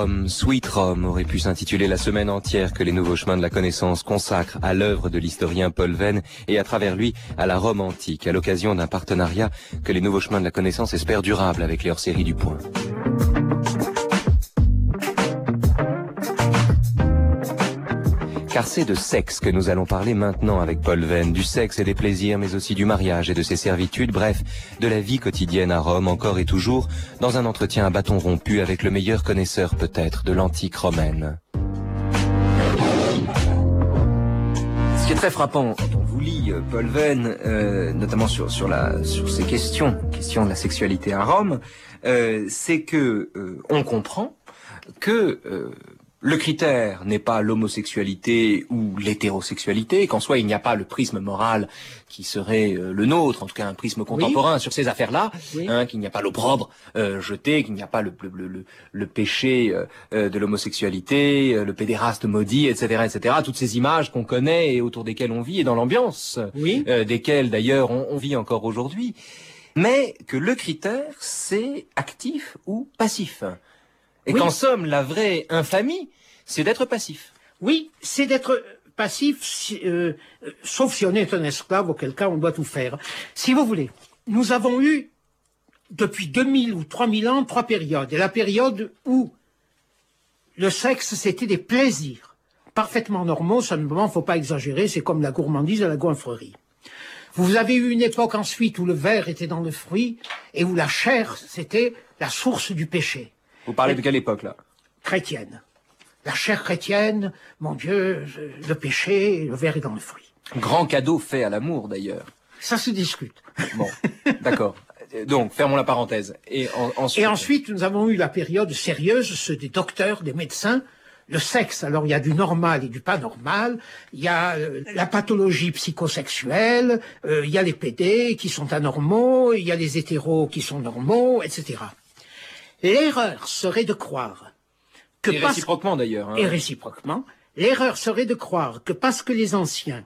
Rome, Sweet Rome aurait pu s'intituler la semaine entière que les Nouveaux Chemins de la Connaissance consacrent à l'œuvre de l'historien Paul Venn et à travers lui à la Rome antique, à l'occasion d'un partenariat que les Nouveaux Chemins de la Connaissance espèrent durable avec leur série du Point. Car c'est de sexe que nous allons parler maintenant avec Paul Venn, du sexe et des plaisirs, mais aussi du mariage et de ses servitudes, bref, de la vie quotidienne à Rome, encore et toujours, dans un entretien à bâton rompu avec le meilleur connaisseur peut-être de l'antique romaine. Ce qui est très frappant quand on vous lit Paul Venn, notamment sur ces questions de la sexualité à Rome, c'est que on comprend que le critère n'est pas l'homosexualité ou l'hétérosexualité, qu'en soi il n'y a pas le prisme moral qui serait le nôtre, en tout cas un prisme contemporain sur ces affaires-là, qu'il n'y a pas l'opprobre jeté, qu'il n'y a pas le péché de l'homosexualité, le pédéraste maudit, etc., toutes ces images qu'on connaît et autour desquelles on vit et dans l'ambiance desquelles d'ailleurs on vit encore aujourd'hui, mais que le critère c'est actif ou passif. Et qu'en somme, la vraie infamie, c'est d'être passif. Oui, c'est d'être passif, sauf si on est un esclave, auquel cas on doit tout faire. Si vous voulez, nous avons eu, depuis 2000 ou 3000 ans, 3 périodes. Et la période où le sexe, c'était des plaisirs parfaitement normaux, simplement, il ne faut pas exagérer, c'est comme la gourmandise à la goinfrerie. Vous avez eu une époque ensuite où le ver était dans le fruit, et où la chair, c'était la source du péché. Vous parlez de quelle époque, là? Chrétienne. La chair chrétienne, mon Dieu, le péché, le ver est dans le fruit. Grand cadeau fait à l'amour, d'ailleurs. Ça se discute. Bon, d'accord. Donc, fermons la parenthèse. Et ensuite, nous avons eu la période sérieuse, ceux des docteurs, des médecins. Le sexe, alors il y a du normal et du pas normal, il y a la pathologie psychosexuelle, il y a les pédés qui sont anormaux, il y a les hétéros qui sont normaux, etc. L'erreur serait de croire que... Et réciproquement d'ailleurs. Et réciproquement. L'erreur serait de croire que parce que les anciens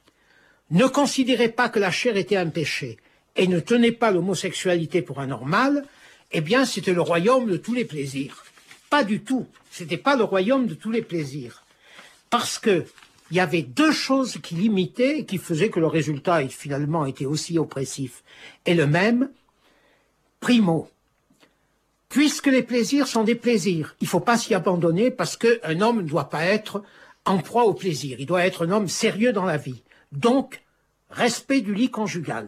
ne considéraient pas que la chair était un péché et ne tenaient pas l'homosexualité pour anormale, eh bien c'était le royaume de tous les plaisirs. Pas du tout. C'était pas le royaume de tous les plaisirs. Parce que il y avait 2 choses qui limitaient et qui faisaient que le résultat finalement était aussi oppressif. Et le même, primo, puisque les plaisirs sont des plaisirs, il ne faut pas s'y abandonner parce qu'un homme ne doit pas être en proie au plaisir. Il doit être un homme sérieux dans la vie. Donc, respect du lit conjugal.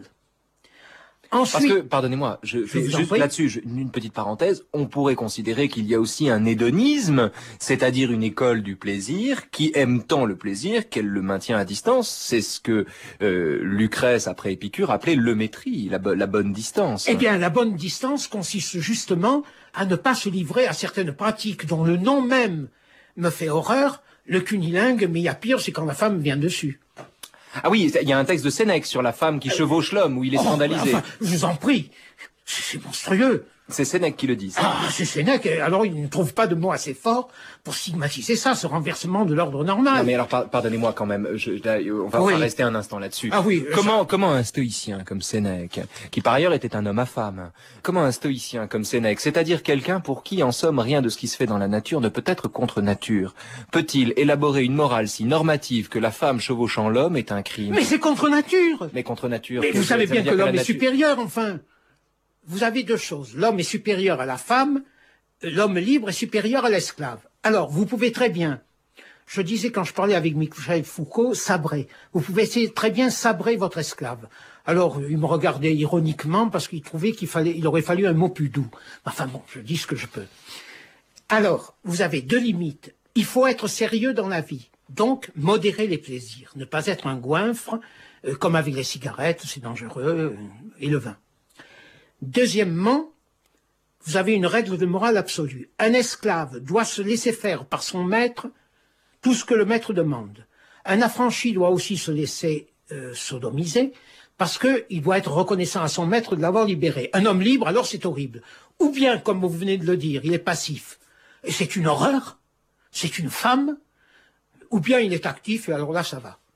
Ensuite, parce que, pardonnez-moi, je fais juste là-dessus une petite parenthèse, on pourrait considérer qu'il y a aussi un hédonisme, c'est-à-dire une école du plaisir, qui aime tant le plaisir qu'elle le maintient à distance. C'est ce que Lucrèce, après Épicure, appelait l'eumétrie, la bonne distance. Eh bien, la bonne distance consiste justement à ne pas se livrer à certaines pratiques dont le nom même me fait horreur, le cunilingue, mais il y a pire, c'est quand la femme vient dessus. Ah oui, il y a un texte de Sénèque sur la femme qui chevauche l'homme, où il est scandalisé. Enfin, je vous en prie, c'est monstrueux. C'est Sénèque qui le dit. C'est Sénèque, alors il ne trouve pas de mots assez forts pour stigmatiser ça, ce renversement de l'ordre normal. Non mais alors, pardonnez-moi quand même, on va rester un instant là-dessus. Ah oui. Comment un stoïcien comme Sénèque, qui par ailleurs était un homme à femme, comment un stoïcien comme Sénèque, c'est-à-dire quelqu'un pour qui, en somme, rien de ce qui se fait dans la nature ne peut être contre nature, peut-il élaborer une morale si normative que la femme chevauchant l'homme est un crime? Mais c'est contre nature. Mais contre nature. Mais vous savez bien que l'homme est supérieur, enfin. Vous avez 2 choses. L'homme est supérieur à la femme, l'homme libre est supérieur à l'esclave. Alors, vous pouvez très bien, je disais quand je parlais avec Michel Foucault, sabrer. Vous pouvez très bien sabrer votre esclave. Alors, il me regardait ironiquement parce qu'il trouvait il aurait fallu un mot plus doux. Enfin bon, je dis ce que je peux. Alors, vous avez 2 limites. Il faut être sérieux dans la vie. Donc, modérer les plaisirs. Ne pas être un goinfre, comme avec les cigarettes, c'est dangereux, et le vin. Deuxièmement, vous avez une règle de morale absolue. Un esclave doit se laisser faire par son maître tout ce que le maître demande. Un affranchi doit aussi se laisser sodomiser parce qu'il doit être reconnaissant à son maître de l'avoir libéré. Un homme libre, alors c'est horrible. Ou bien, comme vous venez de le dire, il est passif. Et c'est une horreur. C'est une femme. Ou bien il est actif et alors là, ça va.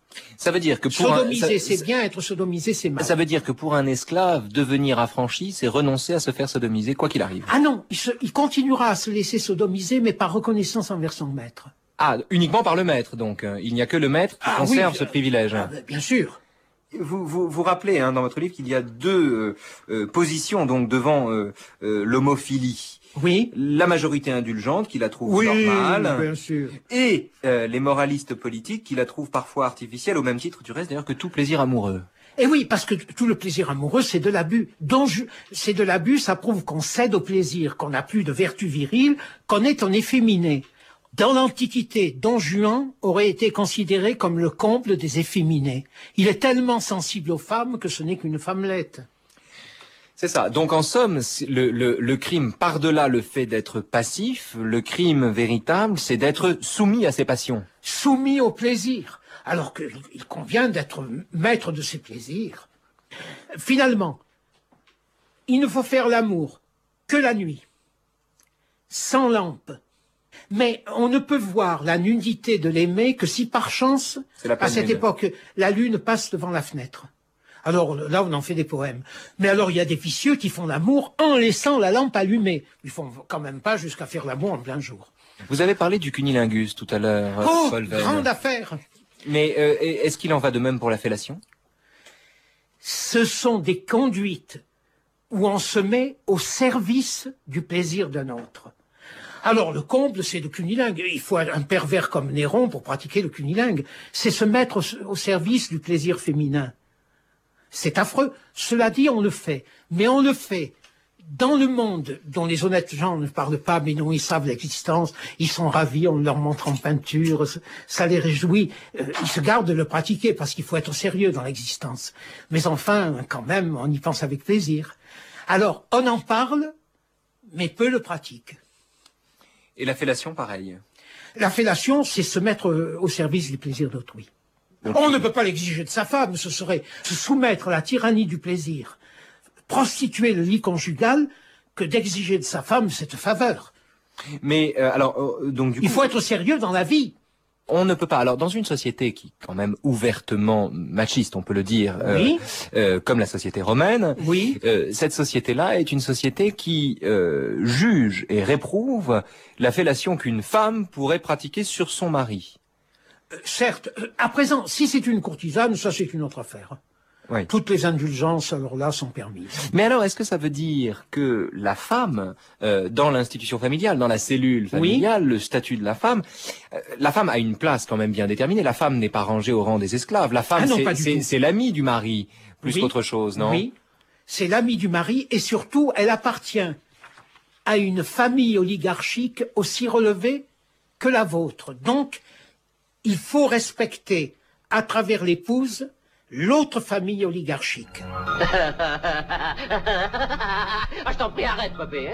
Ça veut dire que pour sodomiser, c'est bien, être sodomisé, c'est mal. Ça veut dire que pour un esclave, devenir affranchi, c'est renoncer à se faire sodomiser, quoi qu'il arrive. Ah non, il continuera à se laisser sodomiser, mais par reconnaissance envers son maître. Ah, uniquement par le maître, donc. Il n'y a que le maître qui conserve ce privilège. Bien sûr. Vous rappelez dans votre livre qu'il y a deux positions donc devant l'homophilie. Oui. La majorité indulgente qui la trouve normale. Oui, bien sûr. Et les moralistes politiques qui la trouvent parfois artificielle, au même titre du reste d'ailleurs que tout plaisir amoureux. Et oui, parce que tout le plaisir amoureux, c'est de l'abus. C'est de l'abus, ça prouve qu'on cède au plaisir, qu'on n'a plus de vertu virile, qu'on est en efféminé. Dans l'Antiquité, Don Juan aurait été considéré comme le comble des efféminés. Il est tellement sensible aux femmes que ce n'est qu'une femmelette. C'est ça. Donc en somme, le crime, par-delà le fait d'être passif, le crime véritable, c'est d'être soumis à ses passions. Soumis au plaisir, alors qu'il convient d'être maître de ses plaisirs. Finalement, il ne faut faire l'amour que la nuit, sans lampe. Mais on ne peut voir la nudité de l'aimé que si par chance, à cette époque, la lune passe devant la fenêtre. Alors là, on en fait des poèmes. Mais alors, il y a des vicieux qui font l'amour en laissant la lampe allumée. Ils font quand même pas jusqu'à faire l'amour en plein jour. Vous avez parlé du cunnilingus tout à l'heure, Paul Venn. Grande affaire. Mais est-ce qu'il en va de même pour la fellation? Ce sont des conduites où on se met au service du plaisir d'un autre. Alors, le comble, c'est le cunnilingue. Il faut un pervers comme Néron pour pratiquer le cunnilingue. C'est se mettre au service du plaisir féminin. C'est affreux. Cela dit, on le fait. Mais on le fait dans le monde dont les honnêtes gens ne parlent pas, mais dont ils savent l'existence. Ils sont ravis, on leur montre en peinture, ça les réjouit. Ils se gardent de le pratiquer parce qu'il faut être sérieux dans l'existence. Mais enfin, quand même, on y pense avec plaisir. Alors, on en parle, mais peu le pratique. Et la fellation, pareil. La fellation, c'est se mettre au service du plaisir d'autrui. On ne peut pas l'exiger de sa femme, ce serait se soumettre à la tyrannie du plaisir, prostituer le lit conjugal, que d'exiger de sa femme cette faveur. Mais donc du coup, il faut être sérieux dans la vie. On ne peut pas. Alors, dans une société qui est quand même ouvertement machiste, on peut le dire, oui. Comme la société romaine, oui. Cette société-là est une société qui juge et réprouve la fellation qu'une femme pourrait pratiquer sur son mari. Certes, à présent, si c'est une courtisane, ça c'est une autre affaire. Oui. Toutes les indulgences, alors là, sont permises. Mais alors, est-ce que ça veut dire que la femme, dans l'institution familiale, dans la cellule familiale, oui. Le statut de la femme a une place quand même bien déterminée. La femme n'est pas rangée au rang des esclaves. La femme, c'est l'amie du mari, plus oui. Qu'autre chose, non? Oui, c'est l'amie du mari, et surtout, elle appartient à une famille oligarchique aussi relevée que la vôtre. Donc, il faut respecter, à travers l'épouse, l'autre famille oligarchique. Ah, je t'en prie, arrête, Popé.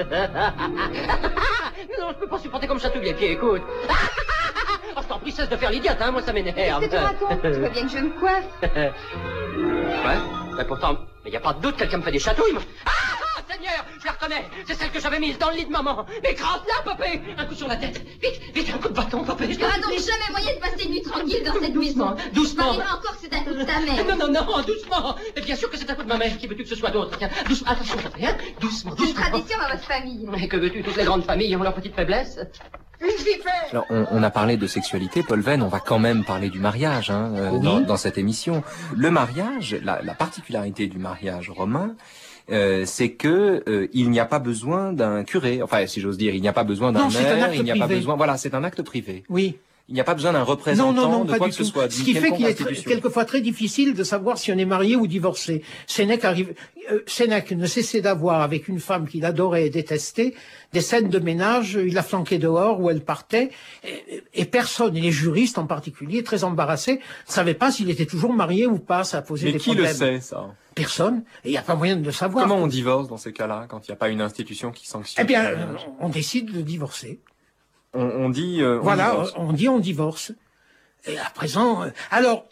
Non, je peux pas supporter comme chatouille les pieds, écoute. Oh, je t'en prie, cesse de faire l'idiote, hein, moi ça m'énerve. Qu'est-ce que tu racontes? Tu veux bien que je me coiffe? Ouais, mais pourtant, il y a pas de doute, quelqu'un me fait des chatouilles. Seigneur, je la reconnais, c'est celle que j'avais mise dans le lit de maman. Mais grave-la, Popé. Un coup sur la tête. Vite, vite, un coup de bâton, Popé. Il n'y aura donc jamais moyen de passer une nuit tranquille dans cette maison. Doucement. Je m'arriverai encore que c'est un coup de ta mère. Non, doucement. Mais bien sûr que c'est un coup de ma mère. Qui veux-tu que ce soit d'autre? Tiens, doucement, attention, Popé, hein. Doucement. C'est une tradition dans votre famille. Mais que veux-tu? Toutes les grandes familles ont leurs petites faiblesses. Alors, on a parlé de sexualité, Paul Venn, on va quand même parler du mariage hein, oui. dans cette émission. Le mariage, la particularité du mariage romain, c'est que il n'y a pas besoin d'un curé, enfin si j'ose dire, il n'y a pas besoin d'un maire, il n'y a pas besoin, voilà, c'est un acte privé. Oui. Il n'y a pas besoin d'un représentant de quoi que ce soit. Ce qui fait qu'il est quelquefois très difficile de savoir si on est marié ou divorcé. Sénèque ne cessait d'avoir avec une femme qu'il adorait et détestait des scènes de ménage, il la flanquait dehors où elle partait, et personne, et les juristes en particulier, très embarrassés, ne savaient pas s'il était toujours marié ou pas, ça a posé des problèmes. Mais qui le sait, ça? Personne, et il n'y a pas moyen de le savoir. Comment on divorce dans ces cas-là, quand il n'y a pas une institution qui sanctionne? Eh bien, on décide de divorcer. On dit on divorce. Et à présent, alors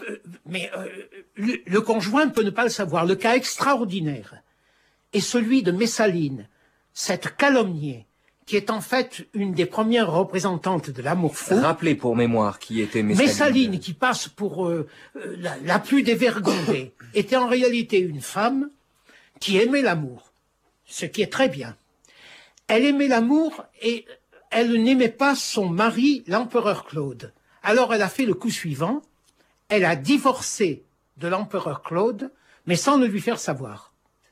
le conjoint peut ne pas le savoir. Le cas extraordinaire est celui de Messaline, cette calomniée qui est en fait une des premières représentantes de l'amour fou. Rappelez pour mémoire qui était Messaline. Messaline, qui passe pour la plus dévergondée, était en réalité une femme qui aimait l'amour, ce qui est très bien. Elle aimait l'amour et elle n'aimait pas son mari, l'empereur Claude. Alors elle a fait le coup suivant, elle a divorcé de l'empereur Claude, mais sans le lui faire savoir.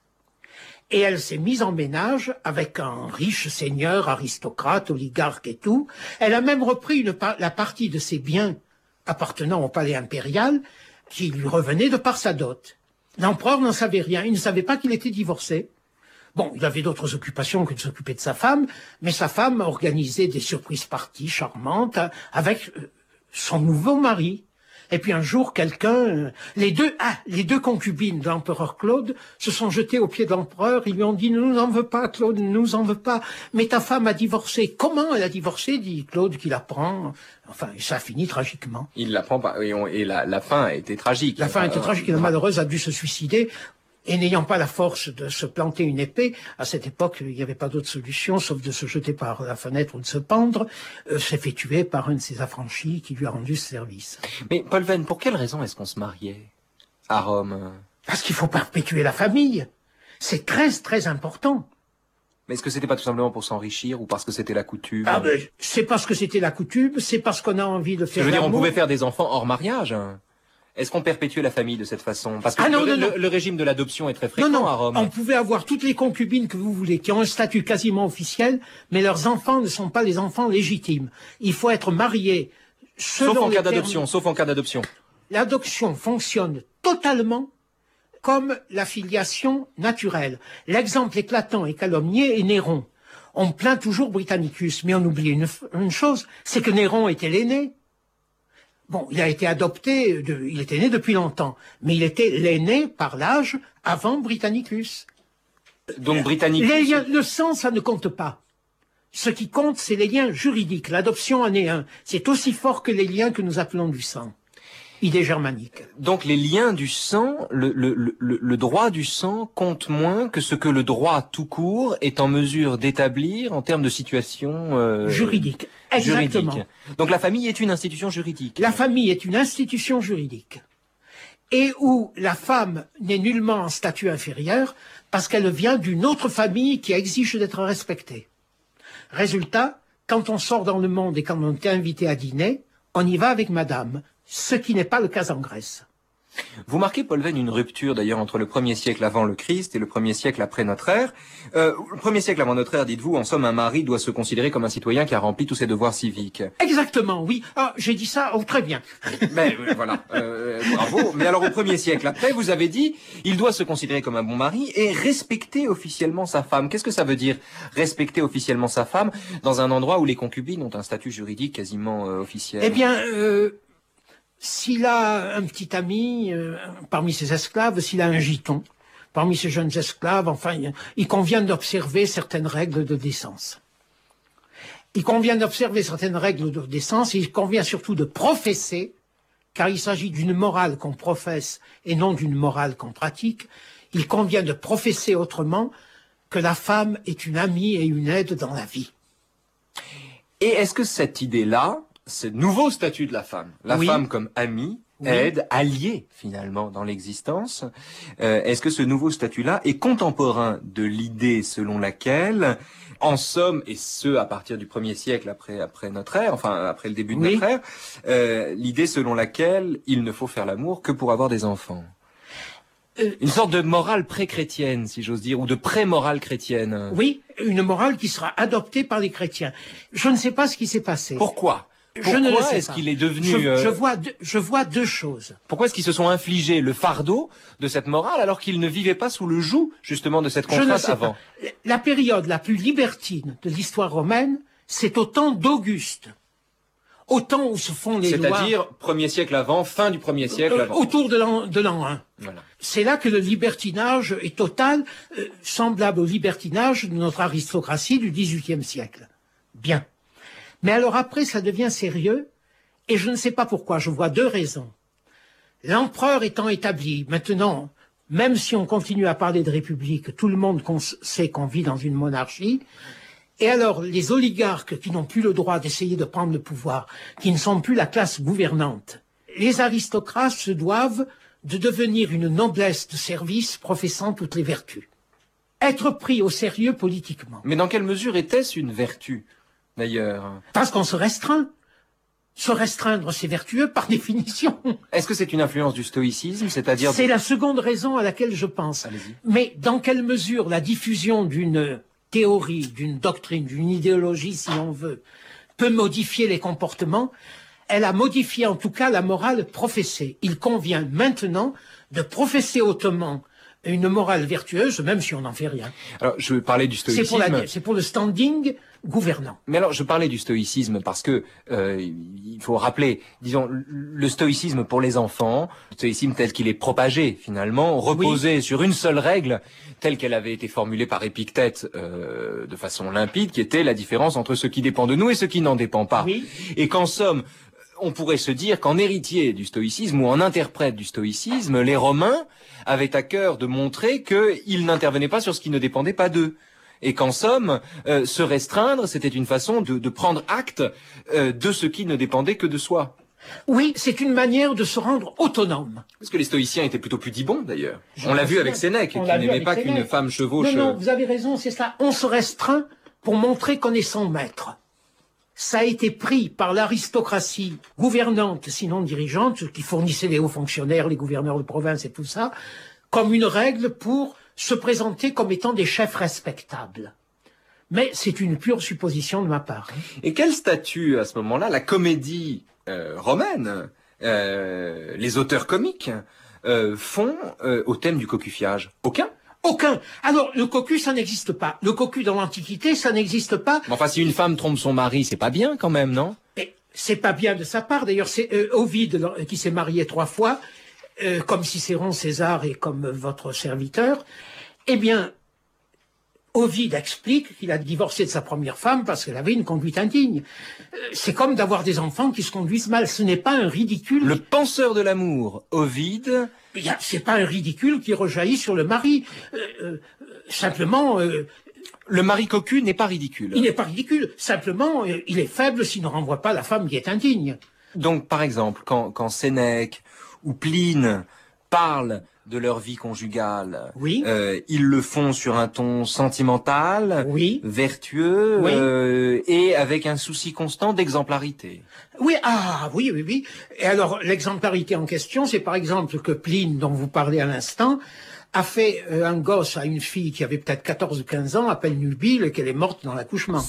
Et elle s'est mise en ménage avec un riche seigneur, aristocrate, oligarque et tout. Elle a même repris la partie de ses biens appartenant au palais impérial qui lui revenait de par sa dot. L'empereur n'en savait rien, il ne savait pas qu'il était divorcé. Bon, il avait d'autres occupations que de s'occuper de sa femme, mais sa femme organisait des surprises parties charmantes avec son nouveau mari. Et puis un jour, les deux concubines de l'empereur Claude se sont jetées aux pieds de l'empereur. Ils lui ont dit « Ne nous en veux pas, Claude, ne nous en veux pas. Mais ta femme a divorcé. » Comment elle a divorcé, dit Claude, qui l'apprend. Enfin, ça finit tragiquement. Il l'apprend pas, et la fin a été tragique. La fin a été tragique, et la malheureuse a dû se suicider. Et n'ayant pas la force de se planter une épée, à cette époque, il n'y avait pas d'autre solution, sauf de se jeter par la fenêtre ou de se pendre, s'est fait tuer par un de ses affranchis qui lui a rendu ce service. Mais Paul Venn, pour quelle raison est-ce qu'on se mariait à Rome? Parce qu'il faut perpétuer la famille. C'est très, très important. Mais est-ce que c'était pas tout simplement pour s'enrichir ou parce que c'était la coutume? Ah ben, c'est parce que c'était la coutume, c'est parce qu'on a envie de faire Je veux dire, on l'amour. pouvait faire des enfants hors mariage. Est-ce qu'on perpétuait la famille de cette façon? Parce que non. le régime de l'adoption est très fréquent à Rome. On pouvait avoir toutes les concubines que vous voulez, qui ont un statut quasiment officiel, mais leurs enfants ne sont pas les enfants légitimes. Il faut être marié selon Sauf en les cas termes. d'adoption, sauf en cas d'adoption. L'adoption fonctionne totalement comme la filiation naturelle. L'exemple éclatant et calomnié est Néron. On plaint toujours Britannicus, mais on oublie une chose, c'est que Néron était l'aîné. Bon, il a été adopté, il était né depuis longtemps, mais il était l'aîné par l'âge avant Britannicus. Donc Britannicus... Les liens, le sang, ça ne compte pas. Ce qui compte, c'est les liens juridiques. L'adoption en est un. C'est aussi fort que les liens que nous appelons du sang. Idée germanique. Donc les liens du sang, le droit du sang compte moins que ce que le droit tout court est en mesure d'établir en termes de situation juridique. Exactement. Juridique. Donc la famille est une institution juridique. La famille est une institution juridique. Et où la femme n'est nullement en statut inférieur parce qu'elle vient d'une autre famille qui exige d'être respectée. Résultat, quand on sort dans le monde et quand on est invité à dîner, on y va avec madame. Ce qui n'est pas le cas en Grèce. Vous marquez, Paul Venn, une rupture d'ailleurs entre le 1er siècle avant le Christ et le 1er siècle après notre ère. Le 1er siècle avant notre ère, dites-vous, en somme, un mari doit se considérer comme un citoyen qui a rempli tous ses devoirs civiques. Exactement, oui. Ah, j'ai dit ça, très bien. Mais voilà, bravo. Mais alors au 1er siècle après, vous avez dit, il doit se considérer comme un bon mari et respecter officiellement sa femme. Qu'est-ce que ça veut dire, respecter officiellement sa femme, dans un endroit où les concubines ont un statut juridique quasiment officiel? Eh bien... s'il a un petit ami parmi ses esclaves, s'il a un giton parmi ses jeunes esclaves, enfin, il convient d'observer certaines règles de décence. Il convient d'observer certaines règles de décence, et il convient surtout de professer, car il s'agit d'une morale qu'on professe et non d'une morale qu'on pratique, il convient de professer autrement que la femme est une amie et une aide dans la vie. Et est-ce que cette idée-là, ce nouveau statut de la femme Oui. Femme comme amie, Oui. aide, alliée finalement dans l'existence, est-ce que ce nouveau statut-là est contemporain de l'idée selon laquelle, en somme, et ce à partir du 1er siècle après notre ère, enfin après le début de Oui. notre ère, l'idée selon laquelle il ne faut faire l'amour que pour avoir des enfants? Une sorte de morale pré-chrétienne, si j'ose dire, ou de pré-morale chrétienne. Oui, une morale qui sera adoptée par les chrétiens. Je ne sais pas ce qui s'est passé. Pourquoi? Je ne le Pourquoi sais est-ce pas. qu'il est devenu... Je vois deux choses. Pourquoi est-ce qu'ils se sont infligés le fardeau de cette morale alors qu'ils ne vivaient pas sous le joug, justement, de cette Je ne contrainte sais avant? pas. La période la plus libertine de l'histoire romaine, c'est au temps d'Auguste. Au temps où se font les lois... C'est-à-dire, 1er siècle avant, fin du 1er siècle avant. autour de l'an 1. Voilà. C'est là que le libertinage est total, semblable au libertinage de notre aristocratie du XVIIIe siècle. Bien. Mais alors après, ça devient sérieux, et je ne sais pas pourquoi. Je vois deux raisons. L'empereur étant établi, maintenant, même si on continue à parler de république, tout le monde sait qu'on vit dans une monarchie, Et alors, les oligarques qui n'ont plus le droit d'essayer de prendre le pouvoir, qui ne sont plus la classe gouvernante, les aristocrates se doivent de devenir une noblesse de service professant toutes les vertus. Être pris au sérieux politiquement. Mais dans quelle mesure était-ce une vertu, d'ailleurs? Parce qu'on se restreint. Se restreindre, c'est vertueux par définition. Est-ce que c'est une influence du stoïcisme, c'est-à-dire... C'est la seconde raison à laquelle je pense. Allez-y. Mais dans quelle mesure la diffusion d'une théorie, d'une doctrine, d'une idéologie, si on veut, peut modifier les comportements? Elle a modifié en tout cas la morale professée. Il convient maintenant de professer hautement une morale vertueuse, même si on n'en fait rien. Alors, je parlais du stoïcisme. C'est pour le standing gouvernant. Mais alors, je parlais du stoïcisme parce que il faut rappeler, disons, le stoïcisme pour les enfants, le stoïcisme tel qu'il est propagé, finalement, reposait sur une seule règle, telle qu'elle avait été formulée par Épictète de façon limpide, qui était la différence entre ce qui dépend de nous et ce qui n'en dépend pas. Oui. Et qu'en somme, on pourrait se dire qu'en héritier du stoïcisme ou en interprète du stoïcisme, les Romains avaient à cœur de montrer qu'ils n'intervenaient pas sur ce qui ne dépendait pas d'eux. Et qu'en somme, se restreindre, c'était une façon de prendre acte de ce qui ne dépendait que de soi. Oui, c'est une manière de se rendre autonome. Parce que les stoïciens étaient plutôt pudibonds, d'ailleurs. On l'a vu avec Sénèque, qui n'aimait pas qu'une femme chevauche... Non, vous avez raison, c'est ça. On se restreint pour montrer qu'on est son maître. Ça a été pris par l'aristocratie gouvernante, sinon dirigeante, qui fournissait les hauts fonctionnaires, les gouverneurs de province et tout ça, comme une règle pour se présenter comme étant des chefs respectables. Mais c'est une pure supposition de ma part. Et quel statut, à ce moment-là, la comédie romaine, les auteurs comiques, font au thème du cocufiage? Aucun. Aucun. Alors, le cocu, ça n'existe pas. Le cocu dans l'Antiquité, ça n'existe pas. Mais enfin, si une femme trompe son mari, c'est pas bien quand même, non? Et c'est pas bien de sa part. D'ailleurs, c'est Ovide qui s'est marié 3 fois, comme Cicéron, César et comme votre serviteur. Eh bien, Ovide explique qu'il a divorcé de sa première femme parce qu'elle avait une conduite indigne. C'est comme d'avoir des enfants qui se conduisent mal. Ce n'est pas un ridicule. Le penseur de l'amour, Ovide... C'est pas un ridicule qui rejaillit sur le mari. Simplement... le mari cocu n'est pas ridicule. Il n'est pas ridicule. Simplement, il est faible s'il ne renvoie pas la femme qui est indigne. Donc, par exemple, quand Sénèque ou Pline parlent de leur vie conjugale, oui. Ils le font sur un ton sentimental, oui. vertueux, oui. Et avec un souci constant d'exemplarité. Oui, oui. Et alors, l'exemplarité en question, c'est par exemple que Pline, dont vous parlez à l'instant, a fait un gosse à une fille qui avait peut-être 14 ou 15 ans, appelle Nubile, et qu'elle est morte dans l'accouchement.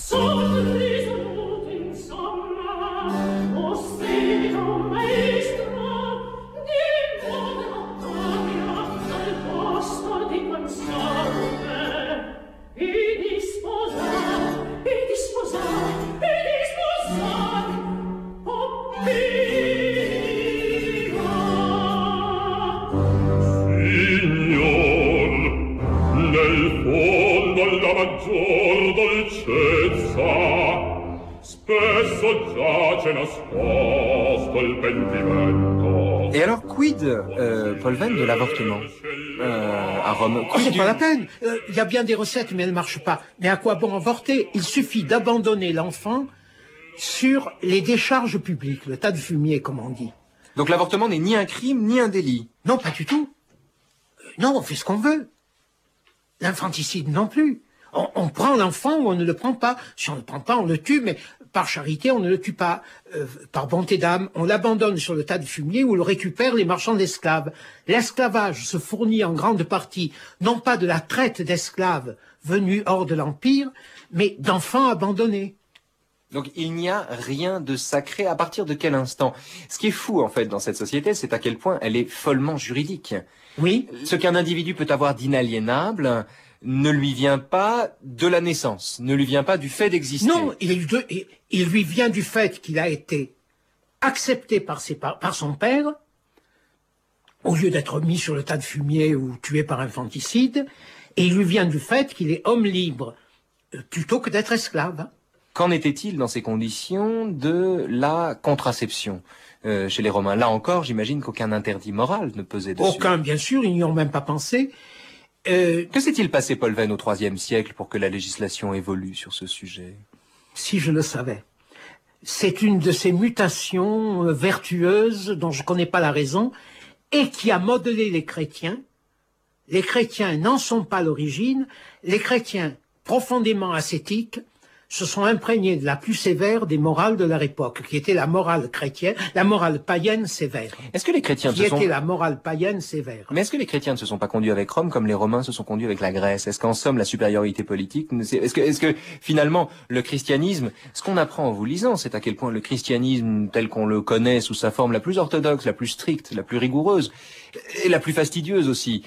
Et alors, quid, Paul Venn, de l'avortement à Rome? C'est pas la peine. Il y a bien des recettes, mais elles ne marchent pas. Mais à quoi bon avorter? Il suffit d'abandonner l'enfant sur les décharges publiques, le tas de fumier, comme on dit. Donc l'avortement n'est ni un crime, ni un délit? Non, pas du tout. Non, on fait ce qu'on veut. L'infanticide non plus. On prend l'enfant ou on ne le prend pas. Si on ne le prend pas, on le tue, mais par charité, on ne le tue pas. Par bonté d'âme, on l'abandonne sur le tas de fumier où le récupèrent les marchands d'esclaves. L'esclavage se fournit en grande partie, non pas de la traite d'esclaves venus hors de l'Empire, mais d'enfants abandonnés. Donc il n'y a rien de sacré. À partir de quel instant? Ce qui est fou, en fait, dans cette société, c'est à quel point elle est follement juridique. Oui. Ce qu'un individu peut avoir d'inaliénable ne lui vient pas de la naissance, ne lui vient pas du fait d'exister. Non, il lui vient du fait qu'il a été accepté par son père, au lieu d'être mis sur le tas de fumier ou tué par infanticide, et il lui vient du fait qu'il est homme libre, plutôt que d'être esclave. Qu'en était-il dans ces conditions de la contraception chez les Romains? Là encore, j'imagine qu'aucun interdit moral ne pesait dessus. Aucun, bien sûr, ils n'y ont même pas pensé. Que s'est-il passé, Paul Venn, au IIIe siècle pour que la législation évolue sur ce sujet? Si je le savais. C'est une de ces mutations vertueuses dont je ne connais pas la raison et qui a modelé les chrétiens. Les chrétiens n'en sont pas l'origine. Les chrétiens, profondément ascétiques, se sont imprégnés de la plus sévère des morales de leur époque, qui était la morale chrétienne, la morale païenne sévère. Est-ce que les chrétiens était la morale païenne sévère. Mais est-ce que les chrétiens ne se sont pas conduits avec Rome comme les Romains se sont conduits avec la Grèce? Est-ce qu'en somme, la supériorité politique, est-ce que finalement, le christianisme, ce qu'on apprend en vous lisant, c'est à quel point le christianisme tel qu'on le connaît sous sa forme la plus orthodoxe, la plus stricte, la plus rigoureuse, et la plus fastidieuse aussi,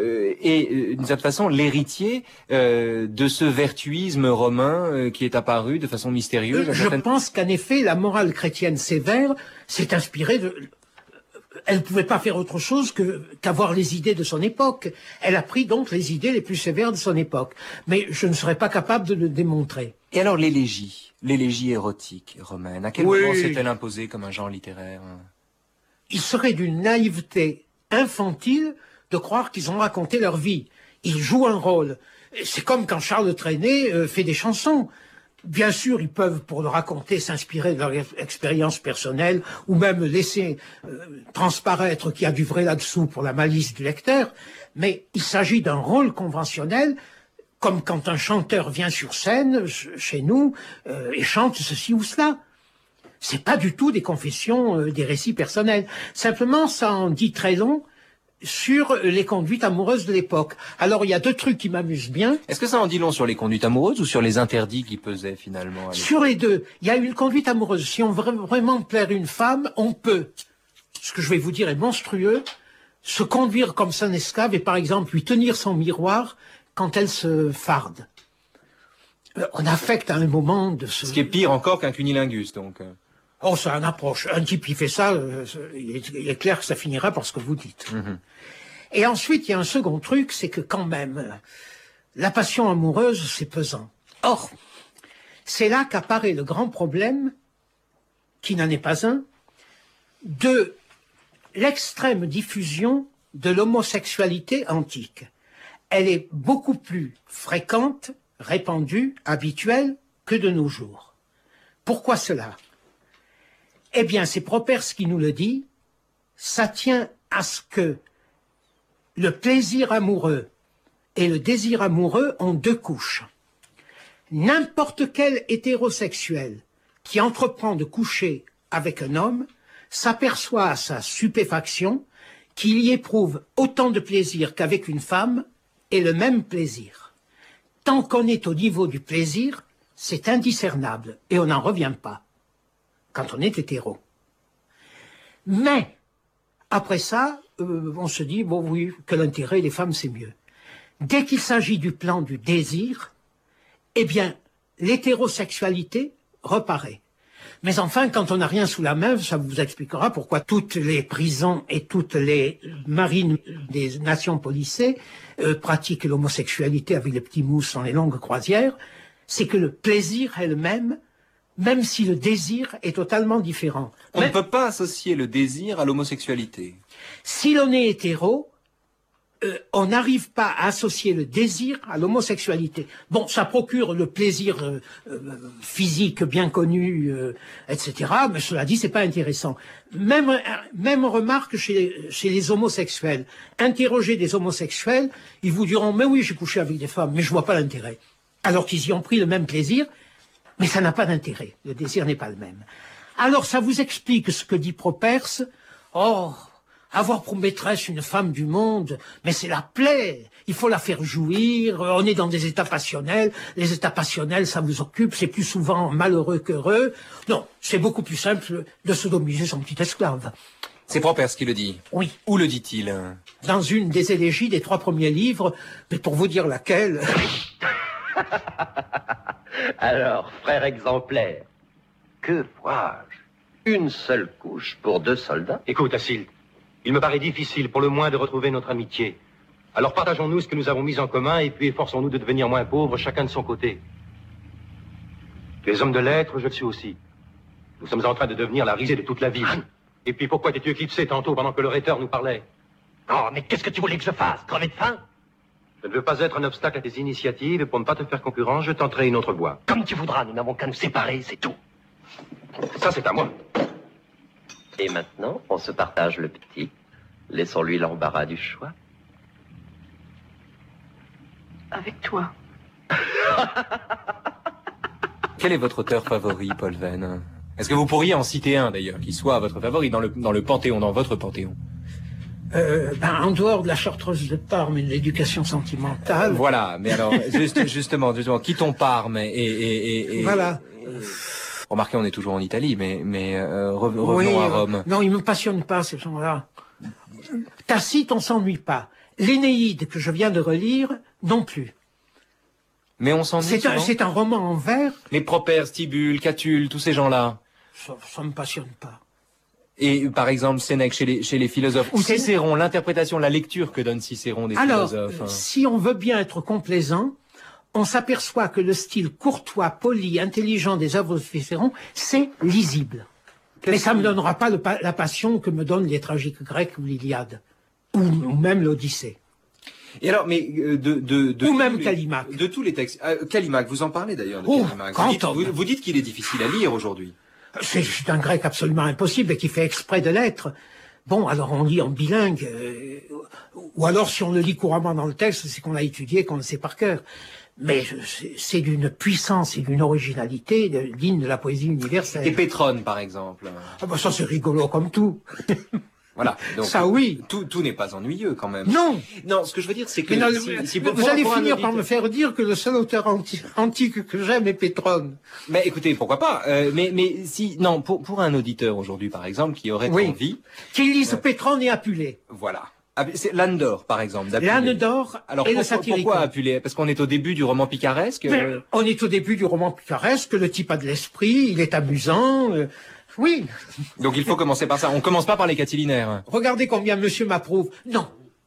et d'une certaine façon l'héritier de ce vertuisme romain qui est apparu de façon mystérieuse. Je pense qu'en effet, la morale chrétienne sévère s'est inspirée de... Elle ne pouvait pas faire autre chose qu'avoir les idées de son époque. Elle a pris donc les idées les plus sévères de son époque. Mais je ne serais pas capable de le démontrer. Et alors l'élégie érotique romaine, à quel moment s'est-elle imposée comme un genre littéraire? Il serait d'une naïveté infantile de croire qu'ils ont raconté leur vie. Ils jouent un rôle. C'est comme quand Charles Trenet fait des chansons. Bien sûr, ils peuvent, pour le raconter, s'inspirer de leur expérience personnelle ou même laisser transparaître qu'il y a du vrai là-dessous pour la malice du lecteur, mais il s'agit d'un rôle conventionnel, comme quand un chanteur vient sur scène, chez nous, et chante ceci ou cela. C'est pas du tout des confessions, des récits personnels. Simplement, ça en dit très long sur les conduites amoureuses de l'époque. Alors, il y a deux trucs qui m'amusent bien. Est-ce que ça en dit long sur les conduites amoureuses ou sur les interdits qui pesaient finalement? Sur les deux. Il y a une conduite amoureuse. Si on veut vraiment plaire une femme, on peut, ce que je vais vous dire est monstrueux, se conduire comme son esclave et par exemple lui tenir son miroir quand elle se farde. On affecte à un moment de ce... Ce qui est pire encore qu'un cunilingus, donc. Oh, c'est une approche. Un type qui fait ça, il est clair que ça finira par ce que vous dites. Mm-hmm. Et ensuite, il y a un second truc, c'est que quand même, la passion amoureuse, c'est pesant. Or, c'est là qu'apparaît le grand problème, qui n'en est pas un, de l'extrême diffusion de l'homosexualité antique. Elle est beaucoup plus fréquente, répandue, habituelle que de nos jours. Pourquoi cela ? Eh bien, c'est Properce qui nous le dit, ça tient à ce que le plaisir amoureux et le désir amoureux ont deux couches. N'importe quel hétérosexuel qui entreprend de coucher avec un homme s'aperçoit à sa stupéfaction qu'il y éprouve autant de plaisir qu'avec une femme et le même plaisir. Tant qu'on est au niveau du plaisir, c'est indiscernable et on n'en revient pas quand on est hétéro. Mais, après ça, on se dit, bon oui, que l'intérêt des femmes, c'est mieux. Dès qu'il s'agit du plan du désir, eh bien, l'hétérosexualité reparaît. Mais enfin, quand on n'a rien sous la main, ça vous expliquera pourquoi toutes les prisons et toutes les marines des nations policées pratiquent l'homosexualité avec les petits mousses dans les longues croisières, c'est que le plaisir est le même, même si le désir est totalement différent. On ne peut pas associer le désir à l'homosexualité. Si l'on est hétéro, on n'arrive pas à associer le désir à l'homosexualité. Bon, ça procure le plaisir physique bien connu, etc. Mais cela dit, c'est pas intéressant. Même remarque chez les homosexuels. Interrogez des homosexuels, ils vous diront, mais oui, j'ai couché avec des femmes, mais je vois pas l'intérêt. Alors qu'ils y ont pris le même plaisir, mais ça n'a pas d'intérêt. Le désir n'est pas le même. Alors, ça vous explique ce que dit Properce. Oh, avoir pour maîtresse une femme du monde, mais c'est la plaie. Il faut la faire jouir. On est dans des états passionnels. Les états passionnels, ça vous occupe. C'est plus souvent malheureux qu'heureux. Non, c'est beaucoup plus simple de sodomiser son petit esclave. C'est Properce qui le dit. Oui. Où le dit-il? Dans une des élégies des 3 premiers livres, mais pour vous dire laquelle... Alors, frère exemplaire, que vois-je? Une seule couche pour 2 soldats? Écoute, Acile, il me paraît difficile pour le moins de retrouver notre amitié. Alors partageons-nous ce que nous avons mis en commun et puis efforçons-nous de devenir moins pauvres, chacun de son côté. Tu es homme de lettres, je le suis aussi. Nous sommes en train de devenir la risée de toute la ville. Et puis pourquoi t'es-tu éclairé tantôt pendant que le rhéteur nous parlait? Oh, mais qu'est-ce que tu voulais que je fasse? Crever de faim? Je ne veux pas être un obstacle à tes initiatives et pour ne pas te faire concurrence, je tenterai une autre voie. Comme tu voudras, nous n'avons qu'à nous séparer, c'est tout. Ça, c'est à moi. Et maintenant, on se partage le petit. Laissons-lui l'embarras du choix. Avec toi. Quel est votre auteur favori, Paul Venn? Est-ce que vous pourriez en citer un, d'ailleurs, qui soit votre favori dans le panthéon, dans votre panthéon? En dehors de la Chartreuse de Parme et de l'éducation sentimentale... Voilà, mais alors, justement, quittons Parme et voilà. Remarquez, on est toujours en Italie, mais revenons à Rome. Non, ils me passionnent pas, ces gens-là. Tacite, on s'ennuie pas. L'Énéide, que je viens de relire, non plus. Mais on s'ennuie. C'est un roman en vers. Les Propères, Stibule, Catulle, tous ces gens-là. Ça me passionne pas. Et par exemple, Sénèque chez les philosophes, ou Cicéron, l'interprétation, la lecture que donne Cicéron des philosophes. Alors, si on veut bien être complaisant, on s'aperçoit que le style courtois, poli, intelligent des œuvres de Cicéron, c'est lisible. Mais ça me donnera pas la passion que me donnent les tragiques grecs ou l'Iliade, ou même l'Odyssée. Et alors, mais ou même Callimaque. De tous les textes, Callimaque, vous en parlez d'ailleurs de Callimaque. Vous dites qu'il est difficile à lire aujourd'hui. C'est un grec absolument impossible et qui fait exprès de l'être. Bon, alors on lit en bilingue, ou alors si on le lit couramment dans le texte, c'est qu'on l'a étudié, qu'on le sait par cœur. Mais c'est d'une puissance et d'une originalité digne de la poésie universelle. Et Pétrone, par exemple. Ah bah ça c'est rigolo comme tout. Voilà. Donc, ça oui. Tout n'est pas ennuyeux quand même. Non. Non, ce que je veux dire, c'est que... Non, vous allez finir par me faire dire que le seul auteur antique que j'aime est Pétrone. Mais écoutez, pourquoi pas. Mais si... Non, pour un auditeur aujourd'hui, par exemple, qui aurait envie... Qui lise Pétrone et Apulée. Voilà. C'est Landor, par exemple. Landor et le Satyricon. Pourquoi Apulée? Parce qu'on est au début du roman picaresque. On est au début du roman picaresque. Le type a de l'esprit, il est amusant. Oui. Donc il faut commencer par ça. On commence pas par les catilinaires. Regardez combien monsieur m'approuve. Non.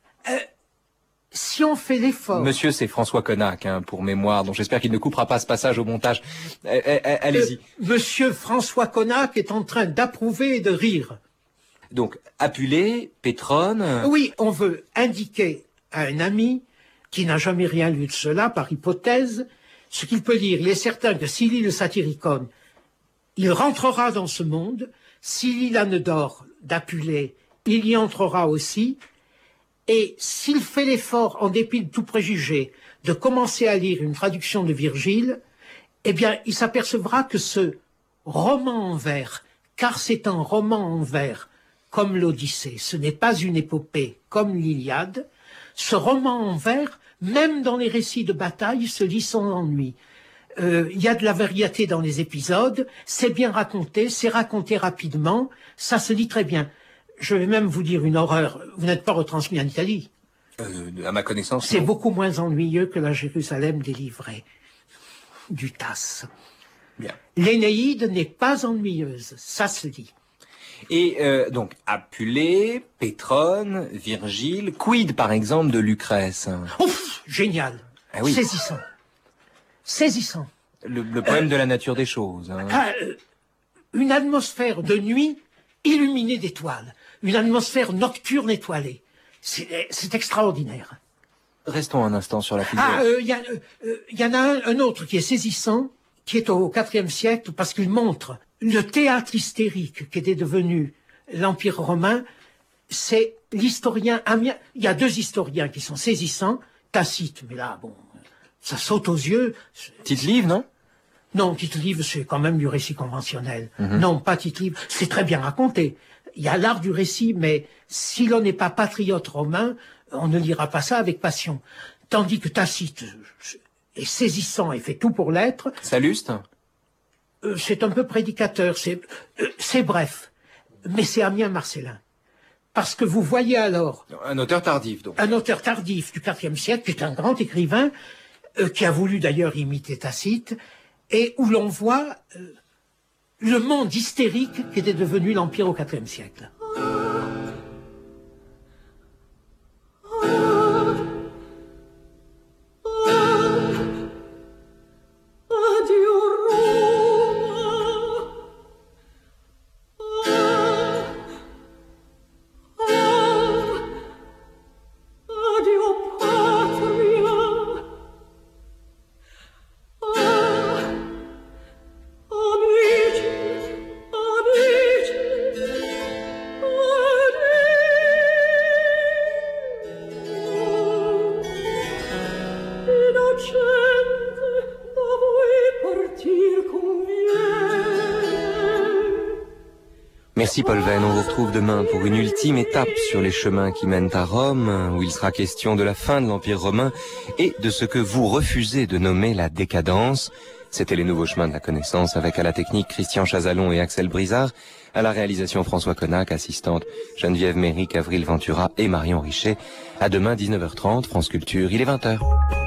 Si on fait l'effort... Monsieur, c'est François Connac, pour mémoire, donc j'espère qu'il ne coupera pas ce passage au montage. Allez-y. Monsieur François Connac est en train d'approuver et de rire. Donc, Apulée, Pétrone... Oui, on veut indiquer à un ami qui n'a jamais rien lu de cela, par hypothèse, ce qu'il peut lire. Il est certain que s'il lit le Satyricon, il rentrera dans ce monde. S'il lit l'âne d'or d'Apulée, il y entrera aussi. Et s'il fait l'effort, en dépit de tout préjugé, de commencer à lire une traduction de Virgile, eh bien, il s'apercevra que ce roman en vers, car c'est un roman en vers, comme l'Odyssée, ce n'est pas une épopée comme l'Iliade, ce roman en vers, même dans les récits de bataille, se lit sans ennui. Il y a de la variété dans les épisodes, c'est bien raconté, c'est raconté rapidement, ça se lit très bien. Je vais même vous dire une horreur, vous n'êtes pas retransmis en Italie. À ma connaissance, c'est beaucoup moins ennuyeux que la Jérusalem délivrée du Tasse. Bien. L'Énéide n'est pas ennuyeuse, ça se lit. Et donc, Apulée, Pétrone, Virgile, quid par exemple de Lucrèce? Ouf, génial, oui. Saisissant. Saisissant. Le poème de la nature des choses. Une atmosphère de nuit illuminée d'étoiles, une atmosphère nocturne étoilée. C'est extraordinaire. Restons un instant sur la figure. Il y en a un autre qui est saisissant, qui est au IVe siècle, parce qu'il montre le théâtre hystérique qu'était devenu l'Empire romain. C'est l'historien Amien. Il y a deux historiens qui sont saisissants. Tacite, mais là, bon, ça saute aux yeux. Tite-Live, non? Non, Tite-Live, c'est quand même du récit conventionnel. Non, pas Tite-Live. C'est très bien raconté. Il y a l'art du récit, mais si l'on n'est pas patriote romain, on ne lira pas ça avec passion. Tandis que Tacite est saisissant et fait tout pour l'être. Salluste? C'est un peu prédicateur, c'est bref. Mais c'est Ammien Marcellin. Parce que vous voyez alors... Un auteur tardif, donc. Un auteur tardif du IVe siècle, qui est un grand écrivain, qui a voulu d'ailleurs imiter Tacite, et où l'on voit le monde hystérique qui était devenu l'Empire au IVe siècle. Addio patria Merci Paul Venn, on vous retrouve demain pour une ultime étape sur les chemins qui mènent à Rome, où il sera question de la fin de l'Empire romain et de ce que vous refusez de nommer la décadence. C'était les nouveaux chemins de la connaissance avec à la technique Christian Chazalon et Axel Brizard, à la réalisation François Connac, assistante Geneviève Méric, Avril Ventura et Marion Richet. À demain 19h30, France Culture, il est 20h.